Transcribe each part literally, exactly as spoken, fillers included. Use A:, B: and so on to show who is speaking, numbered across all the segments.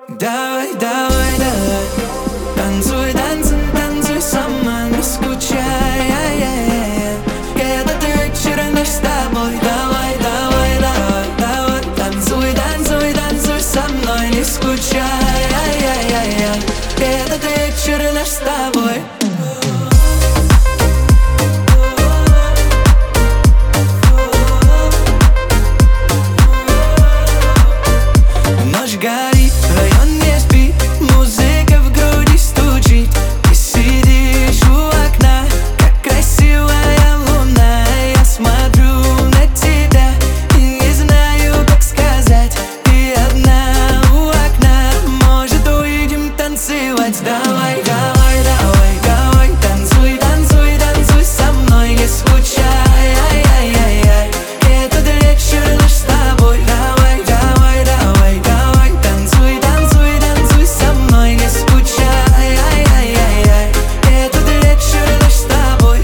A: Давай, давай, давай, танцуй, танцуй, танцуй сама, не скучай. Этот вечер наш с тобой. Давай, давай, давай, давай, танцуй, танцуй, танцуй со мной, не скучай. Этот вечер наш с тобой. Ночь горит, район не спит, музыка в груди стучит. Ты сидишь у окна, как красивая луна. Я смотрю на тебя и не знаю, как сказать. Ты одна у окна, может, уйдем танцевать. Давай, давай, давай, давай, танцуй, танцуй, танцуй со мной, не скучай. Этот вечер наш с тобой. Давай, давай, давай, давай, танцуй, танцуй, танцуй со мной, не скучай. Этот вечер наш с тобой.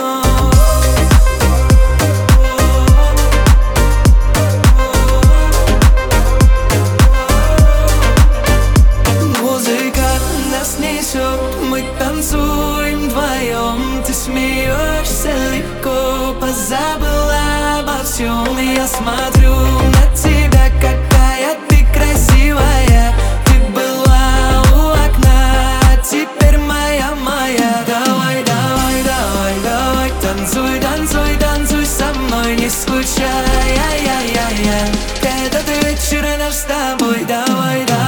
A: Музыка нас несет, мы танцуем вдвоем. Ты смеешься легко, позабыла обо всем. Я смотрю на тебя, какая ты красивая. Ты была у окна, а теперь моя, моя. Давай, давай, давай, давай, танцуй, танцуй, танцуй со мной, не скучай. Этот вечер наш с тобой. Давай, давай.